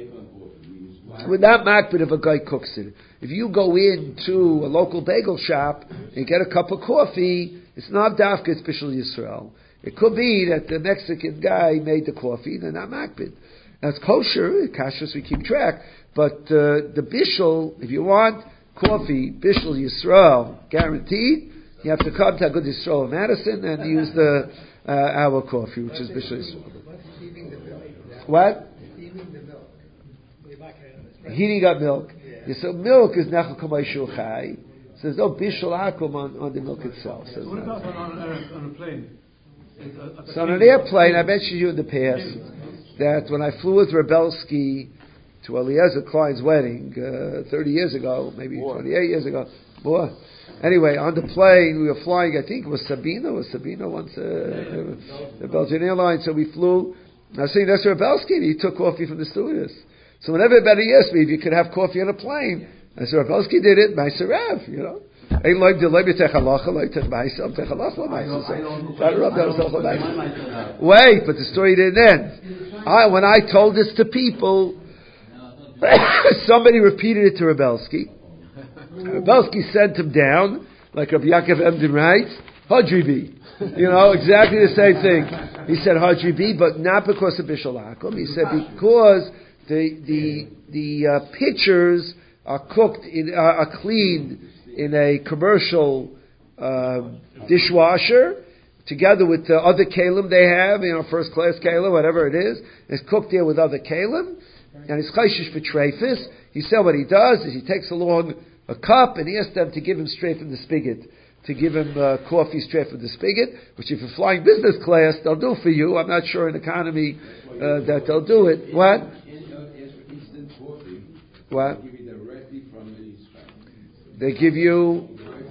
We're not makbid if a guy cooks it. If you go into a local bagel shop and get a cup of coffee, it's not dafka, it's bishul Yisrael. It could be that the Mexican guy made the coffee, they're not makbid. That's kosher, kashrus we keep track. But the bishul, if you want coffee, bishul Yisrael, guaranteed, you have to come to a good Yisrael of Madison and use the our coffee, which is Bishul Yisrael. What? Heating up milk. Yeah, so milk is Nachal Kamay Shulchai. So there's no Bishul Akum on the milk itself. So what about on a plane? So on an airplane, I mentioned you in the past that when I flew with Rebelsky to Eliezer Klein's wedding 30 years ago, maybe 28 years ago. Boy. Anyway, on the plane, we were flying, I think it was Sabina once, the Belgian Airlines, so we flew. I was saying, that's Rabelsky, and he took coffee from the stewardess. So whenever anybody asked me if you could have coffee on a plane, I said, Rabelsky did it, Meiser Rav, you know. Wait, but the story didn't end. When I told this to people, somebody repeated it to Rabelsky. Rabelsky sent him down, like Rabbi Yaakov Emden writes, Hadribi. You know, exactly the same thing. He said Hadribi, but not because of Bishul Akum. He said because the pitchers are cooked are cleaned in a commercial dishwasher, together with the other kalim they have, first class kalim, whatever it is. It's cooked there with other kalim, and it's chayshish for treifis. He said what he does is he takes along a cup and he asks them to give him straight from the spigot, to give him coffee straight from the spigot, which if you're flying business class, they'll do for you. I'm not sure in economy that they'll do it. What? What? They give you,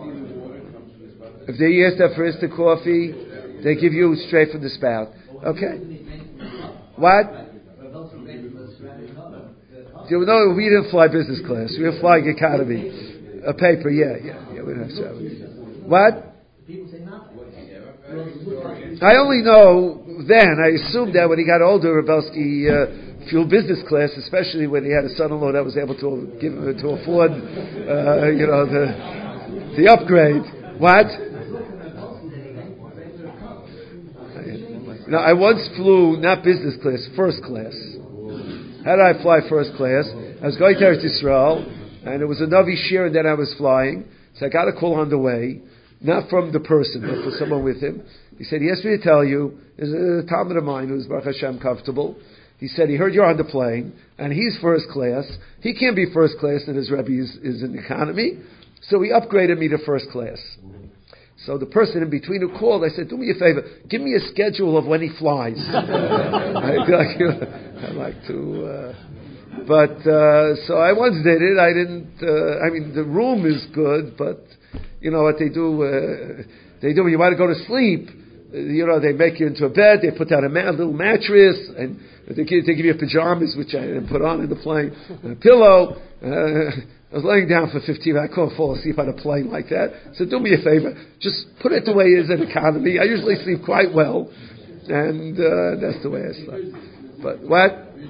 if they ask that for instant coffee, they give you straight from the spout. Okay. What? No, we didn't fly business class. We were flying economy. A paper, yeah. We didn't have travel. What? I only know then, I assumed that when he got older, Rabelsky flew business class, especially when he had a son-in-law that was able to give him to afford, the upgrade. What? I once flew, not business class, first class. How did I fly first class? I was going to Eretz Yisrael, and it was a Navi Shir, and then I was flying. So I got a call on the way, not from the person, but for someone with him. He said, he asked me to tell you, there's a Talmud of mine who's Baruch Hashem comfortable. He said, he heard you're on the plane, and he's first class. He can't be first class, and his Rebbe is in economy. So he upgraded me to first class. So the person in between who called, I said, do me a favor, give me a schedule of when he flies. I like to... so I once did it. I didn't... the room is good, but you know what they do? They do when you want to go to sleep. They make you into a bed. They put down a little mattress, and they give you pajamas, which I didn't put on in the plane, and a pillow. I was laying down for 15 minutes. I couldn't fall asleep on a plane like that. So do me a favor. Just put it the way it is in economy. I usually sleep quite well. And that's the way I slept. But what?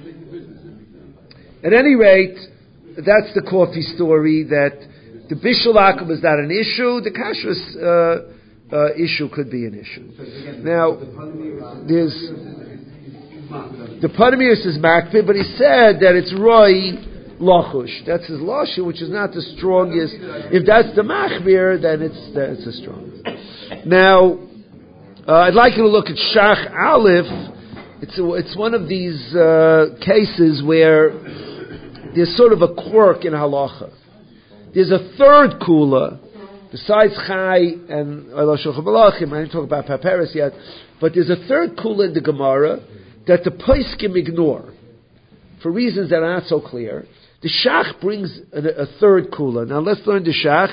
At any rate, that's the coffee story, that the Bishul Akum is not an issue. The kashrus issue could be an issue. Now, there's... The Padamiris is makpid, but he said that it's Roy Lachush. That's his Lashu, which is not the strongest. If that's the Machmir, then it's the strongest. Now, I'd like you to look at Shach Aleph. It's one of these cases where there's sort of a quirk in halacha. There's a third kula besides Chai and Eloh Shulchan Malachim. I didn't talk about Paperis yet, but there's a third kula in the Gemara that the poskim ignore for reasons that are not so clear. The Shach brings a third kula. Now let's learn the Shach.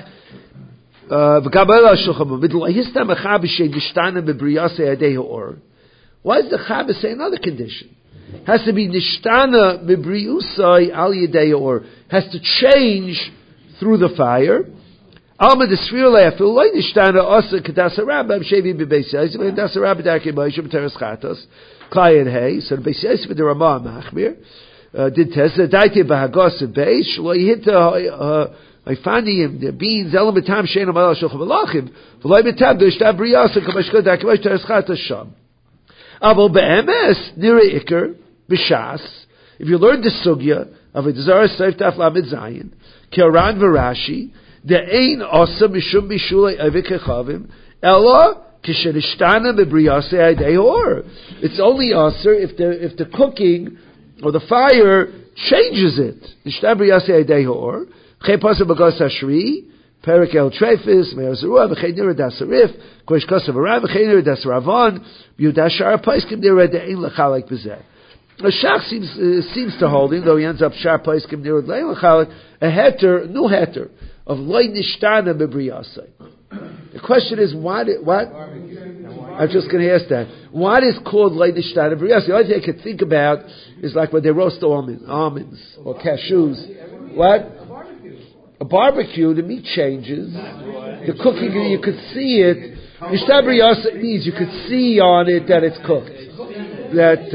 Why does the Chabad say another condition? Has to be nishtana mibriusai al yedei or, has to change through the fire. Alma desriolei afil loy nishtana asa kedasa rabba shevi bebeis yosef kedasa rabba darkei moshe b'teres chatos klayin hey. So the beis yosef the Ramah machmir did tesa daite bahagos beis lo yihita Ifani the beans elam betam shein amal shulchan malachim v'loy betam d'ishtav briyasa kamashkod darkei moshe b'teres chatos sham. Aval be'emes nira ikar b'shas. If you learn the sugya of a desire seif taf lamed zayin, Kiran v'Rashi, de'ein asa mishum bishulei avik hechavim, ella kishenishtana bebriyase adei or. It's only asa if the cooking or the fire changes it. Nishtana briyase adei or. Chay pasa b'gos hashri. Perik el Trefis, Meir Zerua, V'chei Nira Das Arif, Kosh Kosav Arav, V'chei Nira Das Ravon, Yudash Shara Paiskim Nira De'ein L'chalek B'zeh. The Shach seems to hold, even though he ends up sharp paiskim near a heter, new heter of loy nishtana bebriyasai. The question is, what? I'm just going to ask that. What is called loy nishtana bebriyasai? The only thing I could think about is like when they roast almonds or cashews. What? A barbecue, the meat changes. The cooking, you could see it. Nishtana bebriyasai means you could see on it that it's cooked. That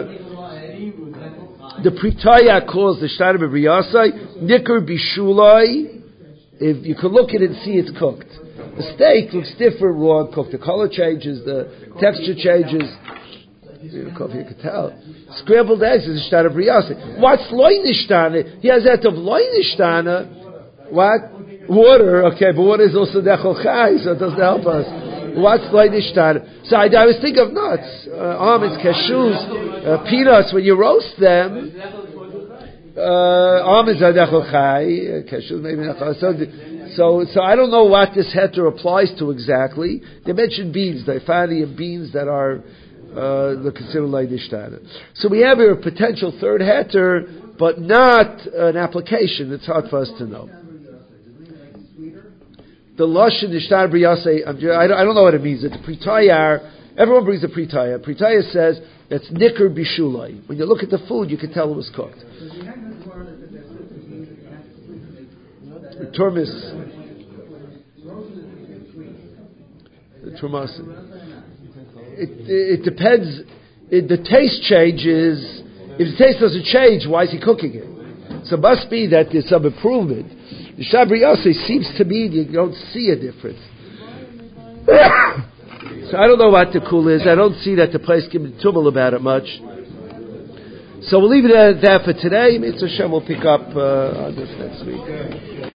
the Pritaya calls the Nishtana bebriyasai nikar bishulai. If you can look at it and see it's cooked. The steak looks different raw and cooked. The color changes, the texture changes. You can tell. Scrambled eggs is Nishtana bebriyasai. What's loy nishtana? He has that of loy nishtana. What? Water. Okay, but water is also dechol chai, so it doesn't help us. What's loy nishtana? So I was thinking of nuts, almonds, cashews, peanuts. When you roast them, almonds are dechol chai, cashews maybe not. So I don't know what this heter applies to exactly. They mentioned beans, the Ifanian beans that are considered loy nishtana. So we have here a potential third heter, but not an application. It's hard for us to know. The Lashon Nishtana bebriyasai, I don't know what it means. It's a Pritayar. Everyone brings a Pritaya. Pritaya says that's nikar bishulai. When you look at the food, you can tell it was cooked. The turmis. The turmasin. It depends. The taste changes. If the taste doesn't change, why is he cooking it? So it must be that there's some improvement. The Nishtana bebriyasai seems to me you don't see a difference. So I don't know what the kul is. I don't see that the place can be tumble about it much. So we'll leave it at that for today. Mitzvah Hashem will pick up on this next week.